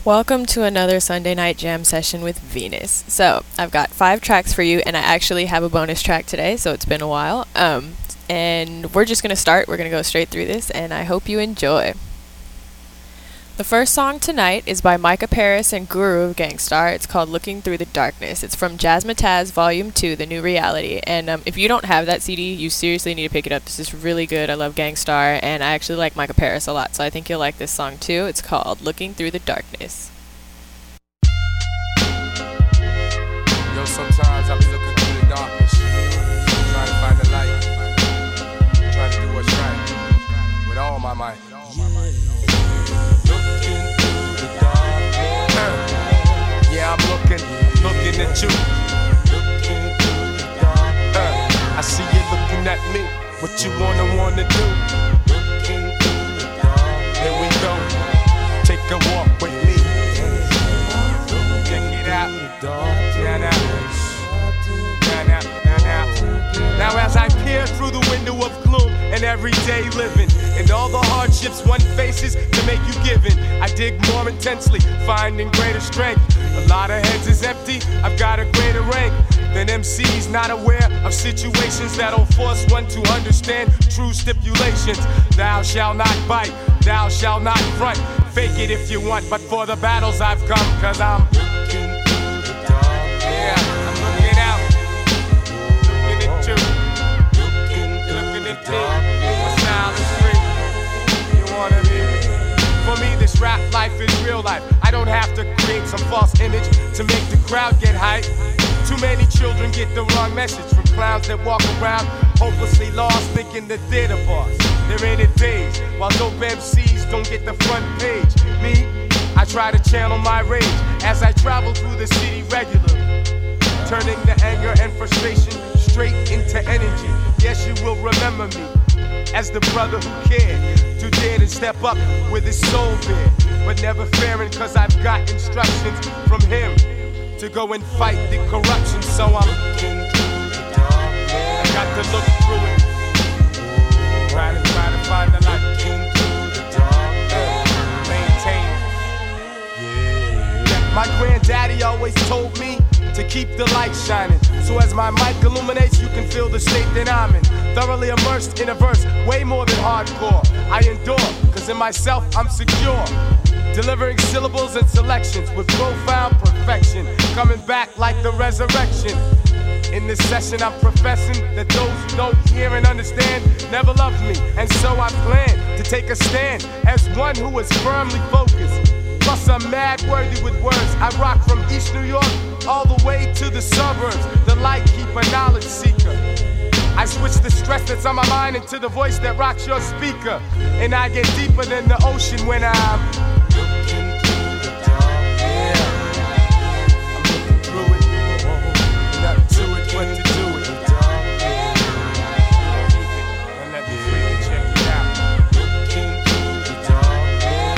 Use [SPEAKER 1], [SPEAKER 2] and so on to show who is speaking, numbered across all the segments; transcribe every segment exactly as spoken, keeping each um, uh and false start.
[SPEAKER 1] Welcome to another Sunday night jam session with Venus. So, I've got five tracks for you, and I actually have a bonus track today, so it's been a while. Um, and we're just going to start. We're going to go straight through this, and I hope you enjoy. The first song tonight is by Micah Paris and Guru of Gangstar. It's called Looking Through the Darkness. It's from Jazzmatazz Volume two, The New Reality. And um, if you don't have that C D, you seriously need to pick it up. This is really good. I love Gangstar, and I actually like Micah Paris a lot, so I think you'll like this song too. It's called Looking Through the Darkness.
[SPEAKER 2] Yo, sometimes I be looking through the darkness, trying to find the light, trying to do what's right, with all my might. Yeah, I'm looking, looking at you. Uh, I see you looking at me. What you wanna, wanna do? Here we go. Take a walk with me. Check it out. Now, now. Now, now, now, now. Now as I peer through the window of gloom and everyday living, and all the hardships one faces to make you giving, I dig more intensely, finding greater strength. A lot of heads is empty, I've got a greater rank than M Cs not aware of situations that'll force one to understand true stipulations. Thou shalt not bite, thou shalt not front. Fake it if you want, but for the battles I've come, cause I'm looking through the dark. Yeah, I'm looking out, looking at you, looking, looking at me. My style is free, you wanna be? For me, this rap life is real life. I don't have to create some false image to make the crowd get hype. Too many children get the wrong message from clowns that walk around hopelessly lost, thinking that they're the boss. They're in it days, while dope M Cs don't get the front page. Me, I try to channel my rage as I travel through the city regularly, turning the anger and frustration straight into energy. Yes, you will remember me as the brother who cared, to dare to step up with his soul bare, but never fearing cause I've got instructions from him to go and fight the corruption. So I'm looking through the darkness. I got to look through it, trying to, trying to find the light. Looking through the darkness, maintain it. Yeah. My granddaddy always told me to keep the light shining, so as my mic illuminates, you can feel the state that I'm in. Thoroughly immersed in a verse, way more than hardcore. I endure, cause in myself I'm secure, delivering syllables and selections with profound perfection, coming back like the resurrection. In this session I'm professing that those who don't hear and understand never loved me, and so I plan to take a stand as one who is firmly focused. Plus I'm mad worthy with words. I rock from East New York all the way to the suburbs, the light keeper, knowledge seeker. I switch the stress that's on my mind into the voice that rocks your speaker, and I get deeper than the ocean when I'm looking through the dark. Yeah, I'm looking through it, nothing to it but to do it. And let me freely check it out. Looking through the dark.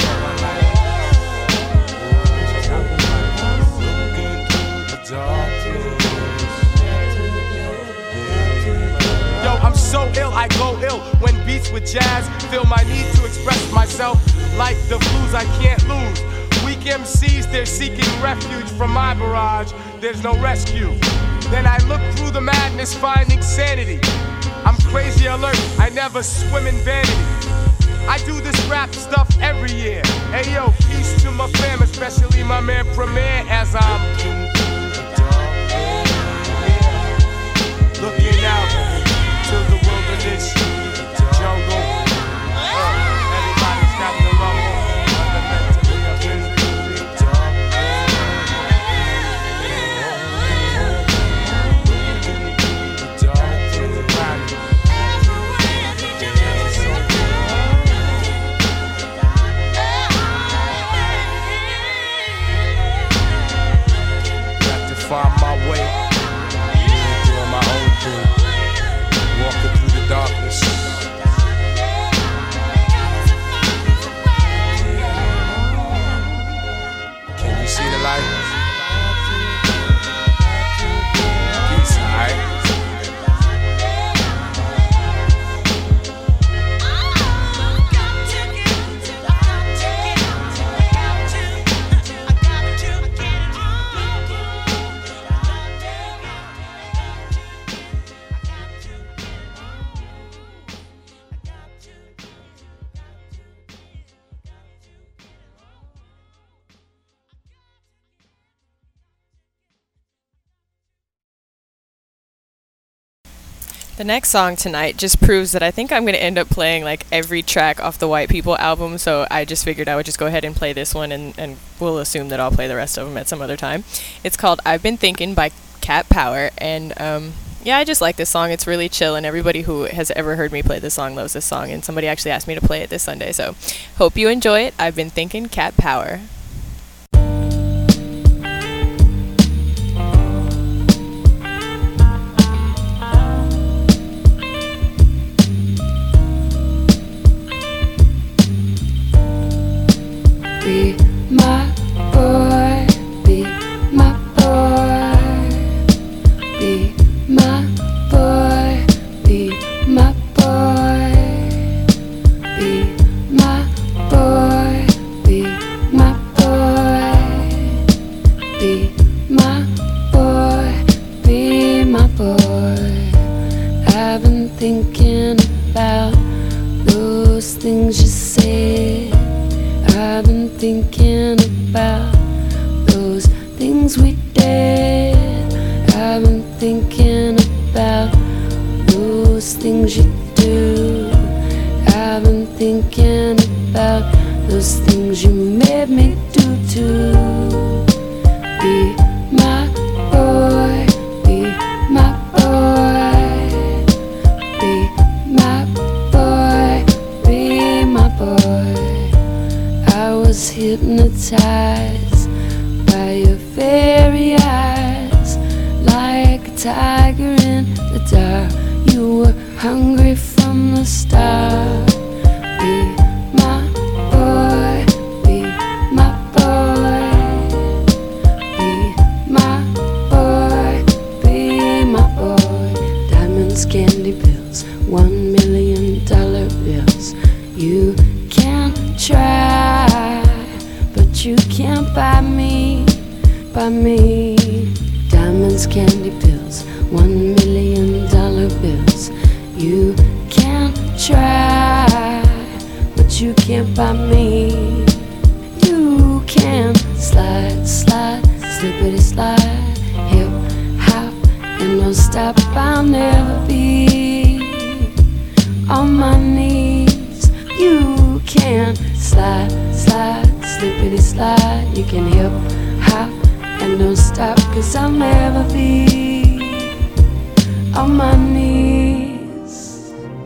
[SPEAKER 2] Looking through the darkness. Yo, I'm so ill, I go ill when beats with jazz feel my need to express myself like the blues I can't lose. Weak M Cs, they're seeking refuge from my barrage. There's no rescue. Then I look through the madness, finding sanity. I'm crazy alert, I never swim in vanity. I do this rap stuff every year. Hey yo, peace to my fam, especially my man Premier, as I'm looking out to the wilderness, jungle. Uh, everybody's got the rumble, fundamentally up in the dark. The dark in the body.
[SPEAKER 1] The next song tonight just proves that I think I'm going to end up playing like every track off the White People album, so I just figured I would just go ahead and play this one, and, and we'll assume that I'll play the rest of them at some other time. It's called I've Been Thinking by Cat Power, and um, yeah, I just like this song. It's really chill, and everybody who has ever heard me play this song loves this song, and somebody actually asked me to play it this Sunday, so hope you enjoy it. I've Been Thinking, Cat Power.
[SPEAKER 3] Be my boy, be my boy, be my boy, be my boy, be my boy, be my boy, be my boy, be my boy. I've been thinking about those things you said. I've been thinking about those things we did. I've been thinking about those things you do. I've been thinking about those things you made me do too. Be my boy, be my boy, be my boy, be my boy. I was hypnotized by your very eyes, like a tiger in the dark. You were hungry from the start. Be my boy, be my boy, be my boy, be my boy. Diamonds, candy pills, one million dollar bills. You can try, but you can't buy me, buy me. Diamonds, candy pills, one million dollar bills. You can try, but you can't buy me. You can slide, slide, slippity slide, hip hop, and don't stop. I'll never be on my knees. You can slide, slide, slippity slide. You can hip hop and don't stop, 'cause I'll never be on my knees.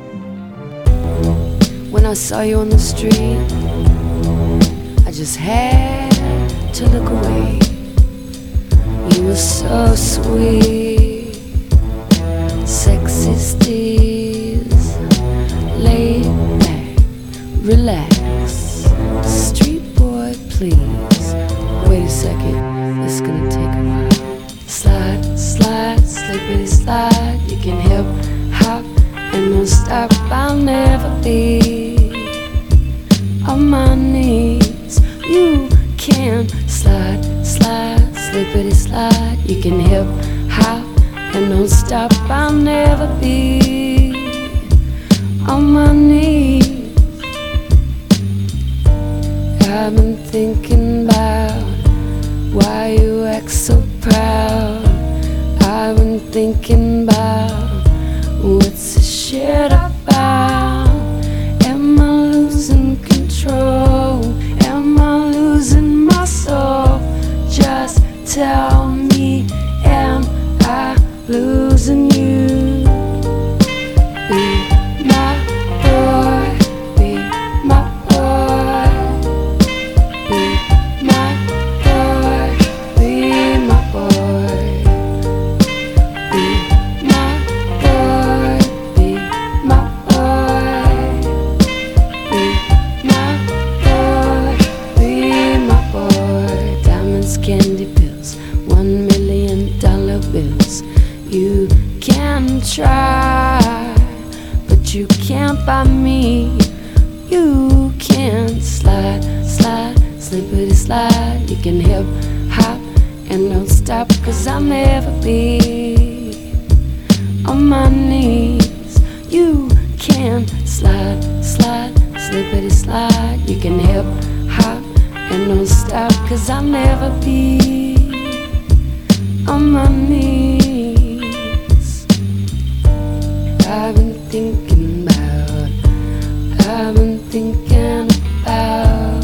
[SPEAKER 3] When I saw you on the street, I just had to look away. You were so sweet, sexy steez, laid back, relax, street boy please. Wait a second, it's gonna take a while. Slide, slide, slippity slide. You can hip hop and don't stop. I'll never be on my knees. You can slide, slide, slippity slide. You can hip hop and don't stop. I'll never be on my knees. I've been thinking about why you act so proud. I've been thinking about what's this shit about. Am I losing control? Am I losing my soul? Just tell me, am I losing you? Be my boy, be my boy, be my boy, be my boy, be my boy, be my boy, be my boy, be my boy. Diamonds, candy pills, one million dollar bills. You can try, but you can't buy me. You can slide, slide, slippity slide. You can hip hop and don't stop, 'cause I'll never be on my knees. You can slide, slide, slippity slide. You can hip hop and don't stop, 'cause I'll never be on my knees. thinking about, I've been thinking about.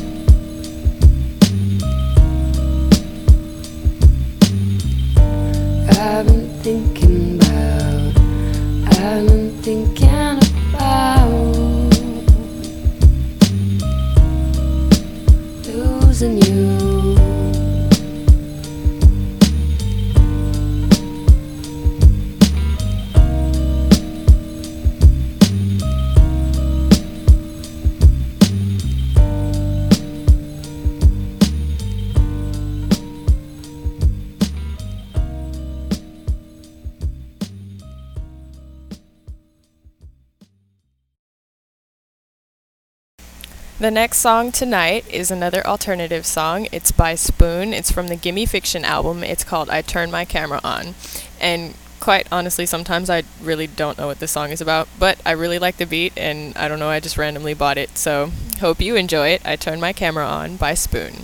[SPEAKER 3] I've been thinking about, I've been thinking about losing you.
[SPEAKER 1] The next song tonight is another alternative song. It's by Spoon. It's from the Gimme Fiction album. It's called I Turn My Camera On. And quite honestly, sometimes I really don't know what this song is about, but I really like the beat, and I don't know, I just randomly bought it. So hope you enjoy it. I Turn My Camera On by Spoon.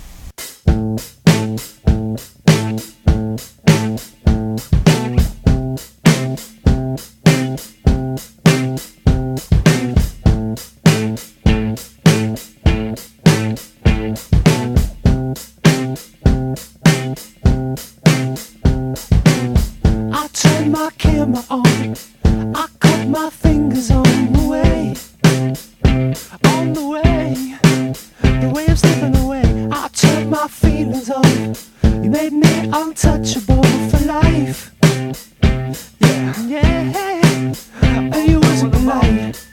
[SPEAKER 4] On. I cut my fingers on the way, on the way, the way I'm slipping away. I turned my feelings on. You made me untouchable for life. Yeah, yeah, and you wasn't polite.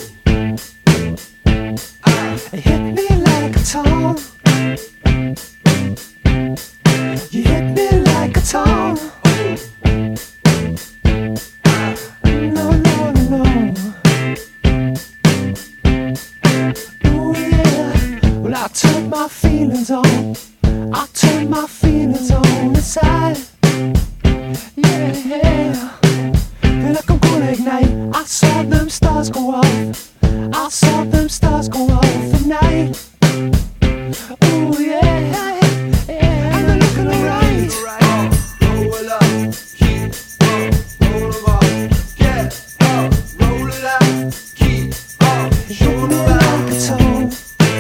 [SPEAKER 4] It hit me like a tom. You hit me like a tom. I turned my feelings on. I turned my feelings on the side. Yeah, yeah. Feel like I'm gonna ignite. I saw them stars go off. I saw them stars go off at night. Ooh, yeah, yeah. And they're looking alright.
[SPEAKER 2] Roll up, keep up, roll them up, get up, roll it up, keep up, show them
[SPEAKER 4] like a tone.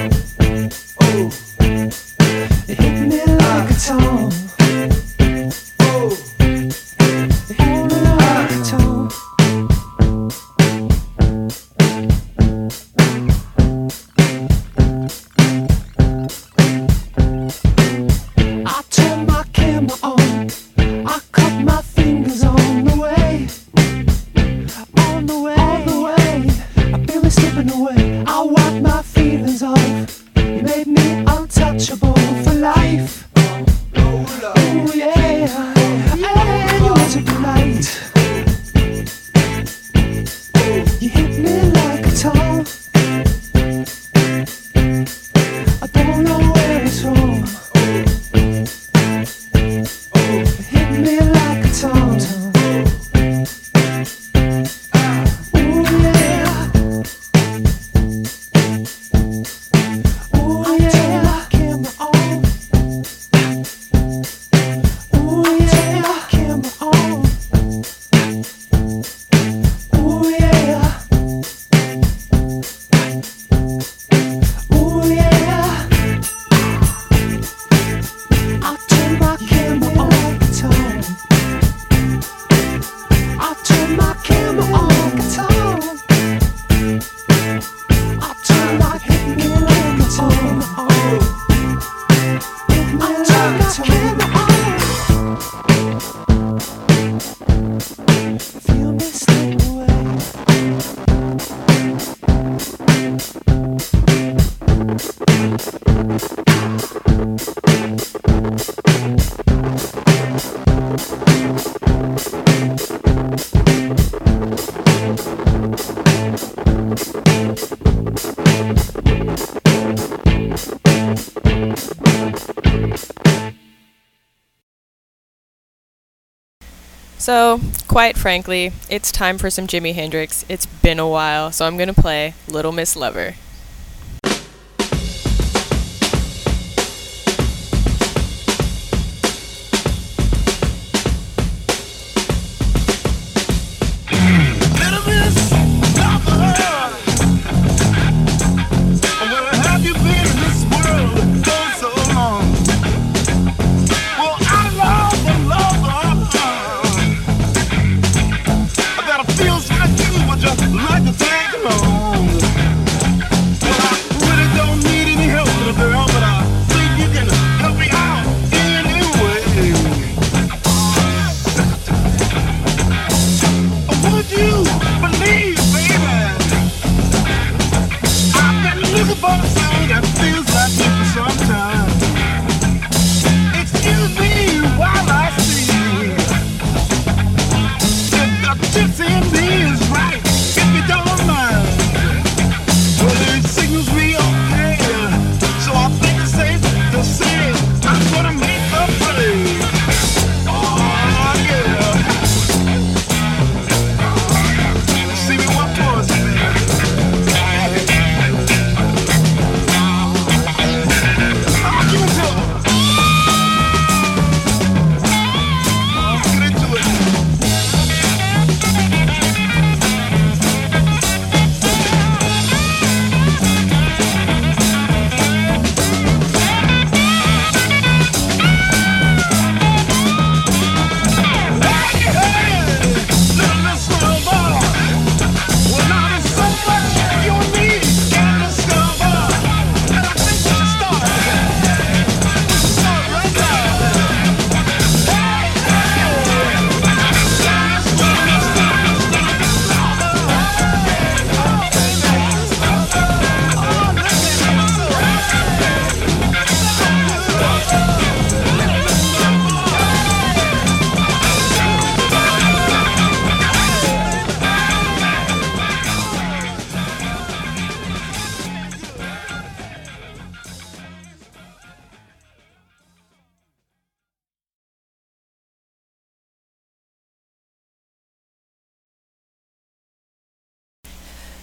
[SPEAKER 4] It hit me like a tom. Oh, it hit me like a tom. I turned my camera on. I cut my fingers on the way, on the way, on the way. I feel me slipping away. I wipe my feelings off. You made me untouchable for life. Ooh, yeah, and you wasn't polite. You hit me like a tom. I don't know where it's from. It hit me like a tom. Ooh, yeah. Ooh, yeah. Camera on. Ooh, yeah. Camera on. Ooh, yeah. Ooh, yeah. I turn my camera on the time. I turn my camera on the time. I turn my hit me like a tom. Hit me like a camera on. Feel me slip away.
[SPEAKER 1] So, quite frankly, it's time for some Jimi Hendrix. It's been a while, so I'm gonna play Little Miss Lover.
[SPEAKER 2] Little bit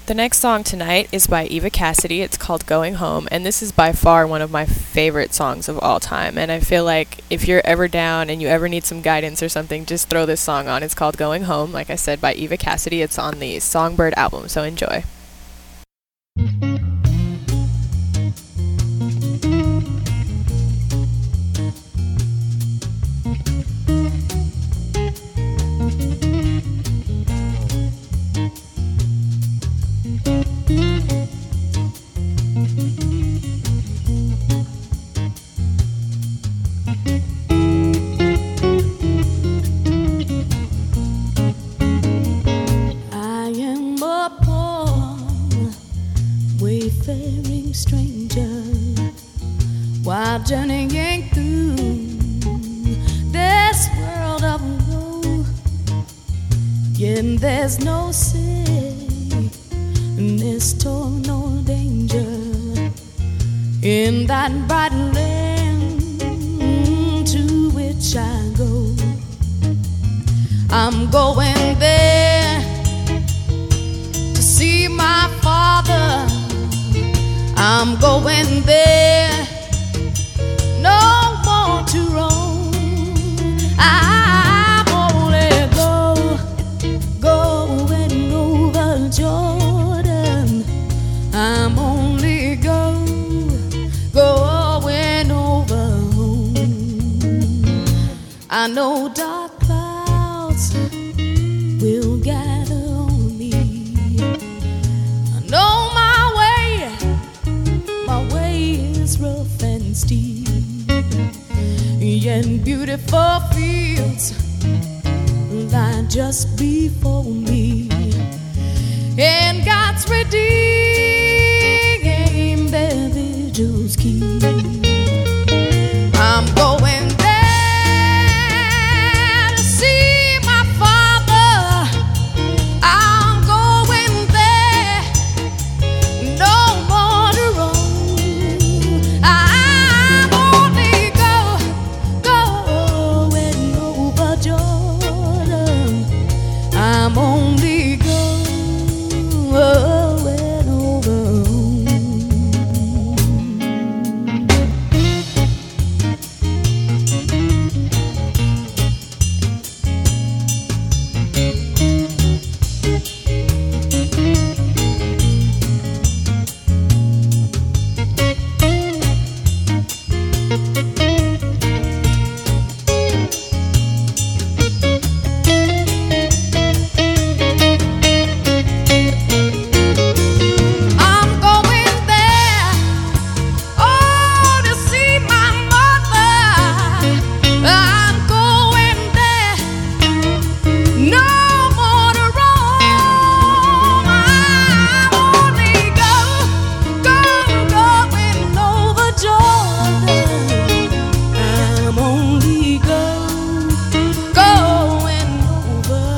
[SPEAKER 1] The next song tonight is by Eva Cassidy. It's called Going Home, and this is by far one of my favorite songs of all time. And I feel like if you're ever down and you ever need some guidance or something, just throw this song on. It's called Going Home, like I said, by Eva Cassidy. It's on the Songbird album, so enjoy.
[SPEAKER 5] Journeying through this world of woe, yet there's no sin, there's toil, no danger in that bright land to which I go. I'm going there to see my Father. I'm going there no more to roam. I'm only go, going over Jordan. I'm only go, going over home. I know dark clouds will gather on me. I know my way, my way is rough and steep. And beautiful fields lie just before me, and God's redeemed their vigils keep. I'm going there to see my Father. I'm going there no more to roam. I'm only go, going over Jordan. I'm only going over home. I'm going there, oh, to see my mother. I'm going there, no more to roam. I'm only go, go, going over Jordan. I'm only go, going over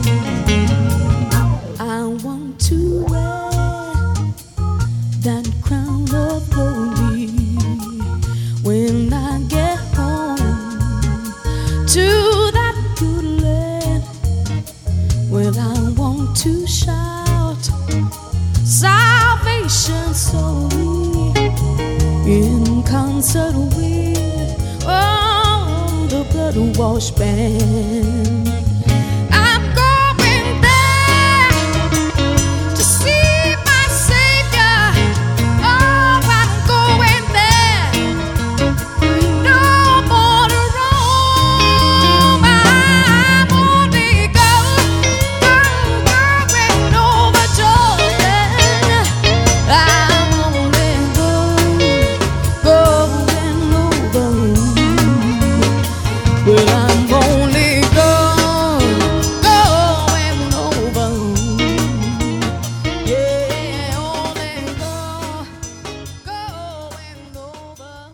[SPEAKER 5] home. I want to wear that crown of glory when I get home to that good land. Well, I want to shout salvation slowly in concert with oh, the blood washed band. I'm going there to see my Savior. Oh, I'm going there, no more to roam. I'm only go, go, going over Jordan. I'm only go, going over home. Well, I'm only go, going over home. Yeah, only go, going over home.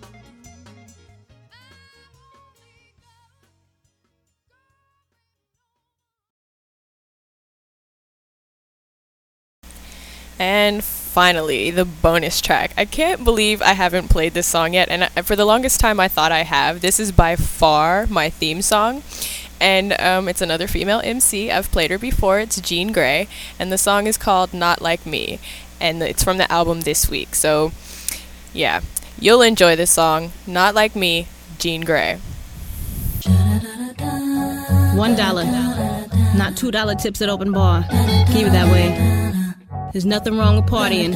[SPEAKER 1] And finally, the bonus track. I can't believe I haven't played this song yet, and I, for the longest time I thought I have. This is by far my theme song, and um, it's another female M C. I've played her before. It's Jean Grey, and the song is called Not Like Me, and it's from the album This Week. So, yeah, you'll enjoy this song, Not Like Me, Jean Grey.
[SPEAKER 6] One dollar, not two dollar tips at open bar. Keep it that way. There's nothing wrong with partying.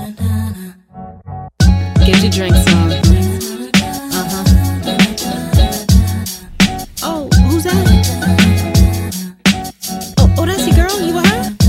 [SPEAKER 6] Get your drinks on. Uh-huh. Oh, who's that? Oh, oh, that's your girl? You with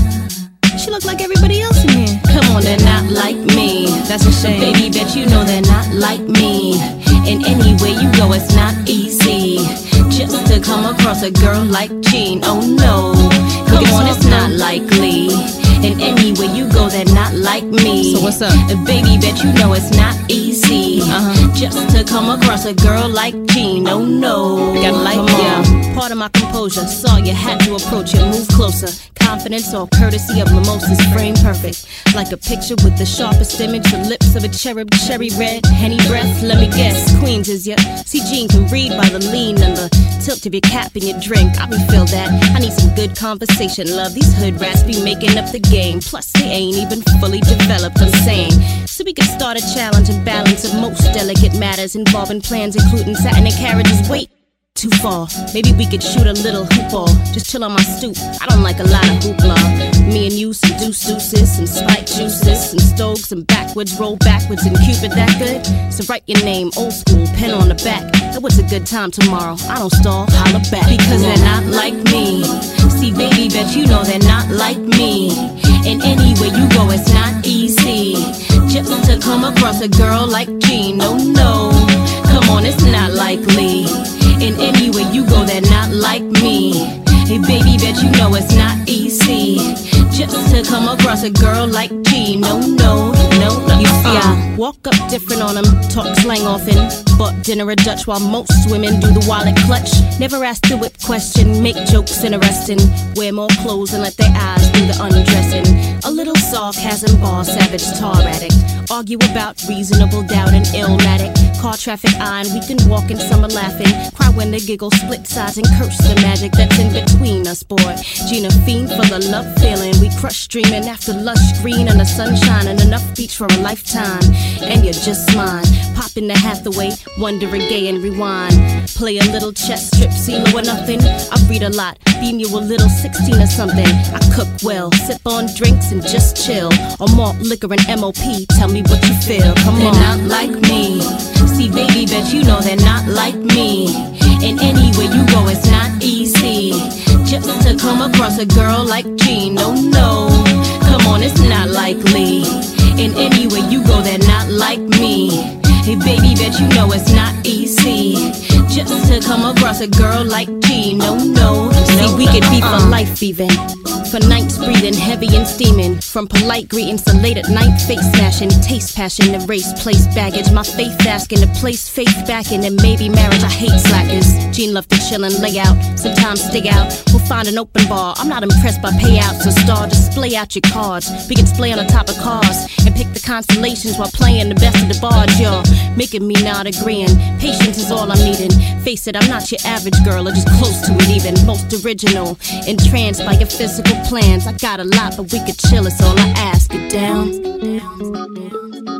[SPEAKER 6] her? She look like everybody else in here. Come on, they're not like me. That's a shame. Baby, bet you know they're not like me. And anywhere you go, it's not easy just to come across a girl like Jean. Oh no, come on, it's not likely. And anywhere you go, they're not like me. So what's up? Uh, baby, bet you know it's not easy uh-huh. just to come across a girl like Jean. Oh no, gotta like ya. Part of my composure, saw you, had to approach you, move closer. Confidence or courtesy of mimosas, frame perfect, like a picture with the sharpest image. The lips of a cherub, cherry red, henny breath. Let me guess, Queens is ya? See, Jean can read by the lean and the tilt of your cap and your drink. I refill that. I need some good conversation, love. These hood rats be making up the game. Plus, they ain't even fully developed, I'm saying. So we could start a challenge and balance of most delicate matters involving plans including satin and carriages. Wait, too far. Maybe we could shoot a little hoop ball. Just chill on my stoop. I don't like a lot of hoopla. Me and you, some deuce deuces, some spike juices, some stoves, some backwards, roll backwards, and Cupid that good. So write your name, old school, pen on the back. That was a good time tomorrow. I don't stall, holla back. Because they're not like me. See, baby, bet you know they're not like me. And anywhere you go, it's not easy just to come across a girl like Jean. No, no, come on, it's not likely. And anywhere you go, they're not like me. Hey, baby, bet you know it's not easy just to come across a girl like Jean. No, no, no, no. You see, I walk up different on them, talk slang often, but dinner a Dutch while most women do the wallet clutch. Never ask the whip question, make jokes interesting, wear more clothes and let their eyes do the undressing. A little sarcasm, bar, savage, tar addict, argue about reasonable doubt and illmatic. Car traffic eye and we can walk in summer laughing, cry when they giggle, split sides and curse the magic that's in between us, boy. Gina fiend for the love feeling, we crush dreaming after lush green and the sunshine and enough beach for a lifetime. And you're just mine, pop in the Hathaway, wonder gay and rewind. Play a little chess, strip, CeeLo or nothing. I read a lot, beam you a little sixteen or something. I cook well, sip on drinks and just chill. Or malt liquor and M O P, tell me what you feel. Come on, they're not like me. See, baby, bet you know they're not like me. And anywhere you go, it's not easy just to come across a girl like Jean. No, no, come on, it's not likely. And anywhere you go, they're not like me. Hey, baby, bet you know it's not easy just to come across a girl like Jean. No, no, no. See, we could be for life even. For nights breathing heavy and steaming. From polite greetings to late at night face smashing. Taste passion, erase place baggage. My faith asking to place faith back in. And maybe marriage, I hate slackers. Jean love to chill and lay out, sometimes stay out. We'll find an open bar. I'm not impressed by payouts or star. Display out your cards. We can display on the top of cars and pick the constellations while playing the best of the bards. You're making me not agreeing. Patience is all I'm needing. Face it, I'm not your average girl, or just close to it even. Most original, entranced by your physical plans. I got a lot, but we could chill, it's all I ask. Get down, down, down.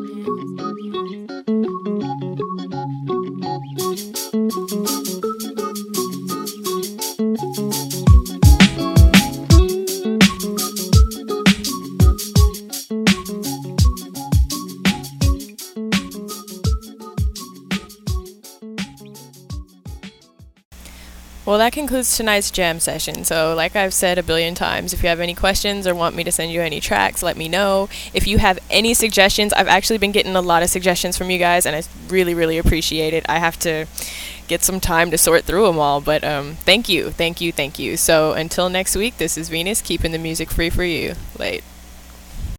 [SPEAKER 1] Well, that concludes tonight's jam session. So like I've said a billion times, if you have any questions or want me to send you any tracks, let me know. If you have any suggestions, I've actually been getting a lot of suggestions from you guys, and I really, really appreciate it. I have to get some time to sort through them all, but um, thank you, thank you, thank you. So until next week, this is Venus, keeping the music free for you. Late.